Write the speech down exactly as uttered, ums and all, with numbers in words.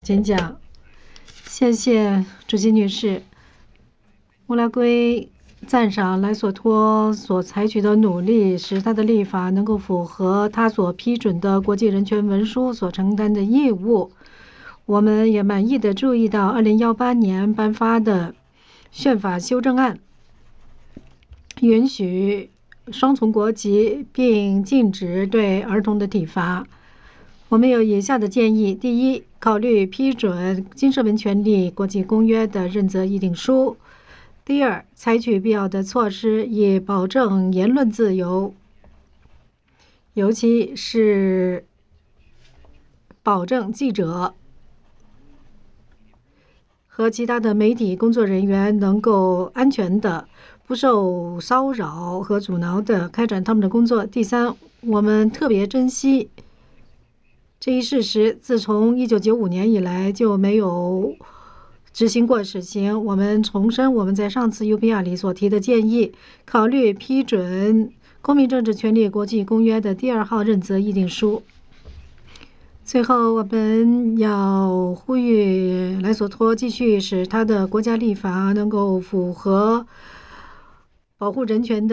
演讲。谢谢主席女士。乌拉圭赞赏莱索托所采取的努力，使他的立法能够符合他所批准的国际人权文书所承担的义务。我们也满意地注意到二零一八年颁发的宪法修正案，允许双重国籍并禁止对儿童的体罚。我们有以下的建议：第一，考虑批准《经社文权利国际公约》的认责议定书；第二，采取必要的措施以保证言论自由，尤其是保证记者和其他的媒体工作人员能够安全的、不受骚扰和阻挠的开展他们的工作。第三，我们特别珍惜这一事实，自从一九九五年以来就没有执行过死刑。我们重申我们在上次 U P R 里所提的建议，考虑批准《公民政治权利国际公约》的第二号认责议定书。最后，我们要呼吁莱索托继续使他的国家立法能够符合保护人权的